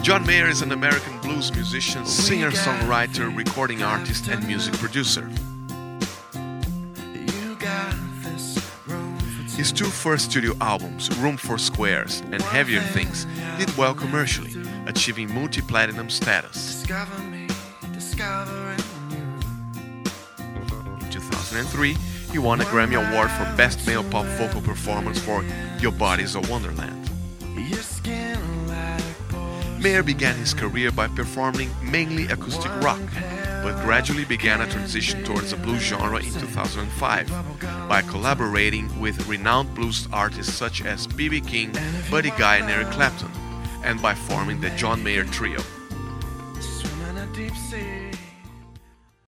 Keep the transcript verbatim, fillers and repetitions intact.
John Mayer is an American blues musician, singer-songwriter, recording artist, and music producer. His two first studio albums, Room for Squares and Heavier Things, did well commercially, achieving multi-platinum status. In two thousand three, he won a Grammy Award for Best Male Pop Vocal Performance for Your Body's a Wonderland. Mayer began his career by performing mainly acoustic rock, but gradually began a transition towards the blues genre in two thousand five by collaborating with renowned blues artists such as B B King, Buddy Guy, and Eric Clapton, and by forming the John Mayer Trio.